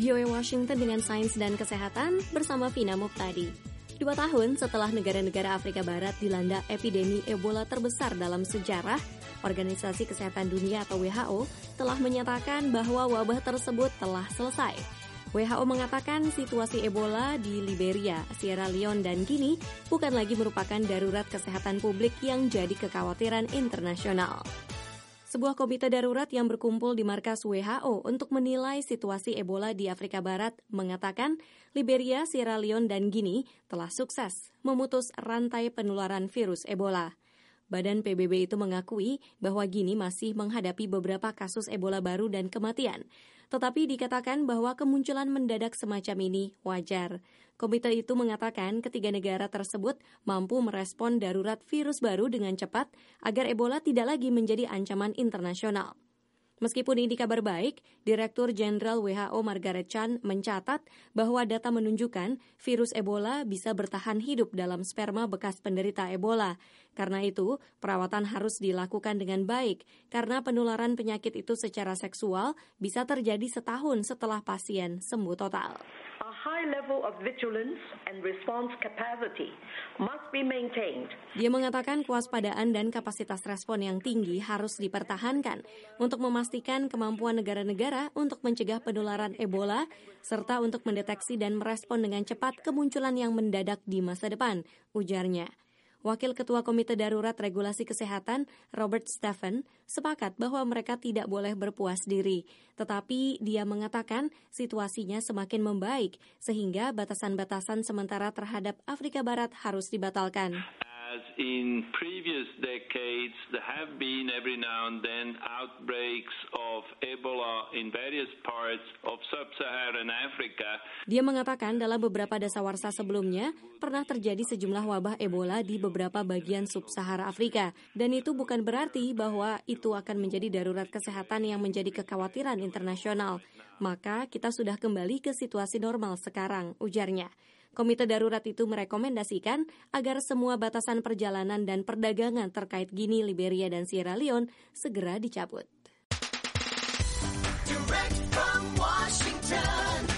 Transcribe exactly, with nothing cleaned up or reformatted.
V O A Washington dengan Sains dan Kesehatan bersama Vina Muptadi. Dua tahun setelah negara-negara Afrika Barat dilanda epidemi Ebola terbesar dalam sejarah, Organisasi Kesehatan Dunia atau W H O telah menyatakan bahwa wabah tersebut telah selesai. W H O mengatakan situasi Ebola di Liberia, Sierra Leone, dan Guinea bukan lagi merupakan darurat kesehatan publik yang jadi kekhawatiran internasional. Sebuah komite darurat yang berkumpul di markas W H O untuk menilai situasi Ebola di Afrika Barat mengatakan Liberia, Sierra Leone, dan Guinea telah sukses memutus rantai penularan virus Ebola. Badan P B B itu mengakui bahwa Guinea masih menghadapi beberapa kasus Ebola baru dan kematian. Tetapi dikatakan bahwa kemunculan mendadak semacam ini wajar. Komite itu mengatakan ketiga negara tersebut mampu merespon darurat virus baru dengan cepat agar Ebola tidak lagi menjadi ancaman internasional. Meskipun ini kabar baik, Direktur Jenderal W H O Margaret Chan mencatat bahwa data menunjukkan virus Ebola bisa bertahan hidup dalam sperma bekas penderita Ebola. Karena itu, perawatan harus dilakukan dengan baik karena penularan penyakit itu secara seksual bisa terjadi setahun setelah pasien sembuh total. A high level of vigilance and response capacity must be maintained. Dia mengatakan kewaspadaan dan kapasitas respon yang tinggi harus dipertahankan untuk memastikan kemampuan negara-negara untuk mencegah penularan Ebola serta untuk mendeteksi dan merespon dengan cepat kemunculan yang mendadak di masa depan, ujarnya. Wakil Ketua Komite Darurat Regulasi Kesehatan, Robert Stephen, sepakat bahwa mereka tidak boleh berpuas diri. Tetapi dia mengatakan situasinya semakin membaik, sehingga batasan-batasan sementara terhadap Afrika Barat harus dibatalkan. As in previous decades, there have been every now and then outbreaks of Ebola in various parts of sub-Saharan Africa. Dia mengatakan dalam beberapa dasawarsa sebelumnya pernah terjadi sejumlah wabah Ebola di beberapa bagian sub-Sahara Afrika. Dan itu bukan berarti bahwa itu akan menjadi darurat kesehatan yang menjadi kekhawatiran internasional. Maka kita sudah kembali ke situasi normal sekarang, ujarnya. Komite darurat itu merekomendasikan agar semua batasan perjalanan dan perdagangan terkait Guinea, Liberia, dan Sierra Leone segera dicabut. Direct from Washington.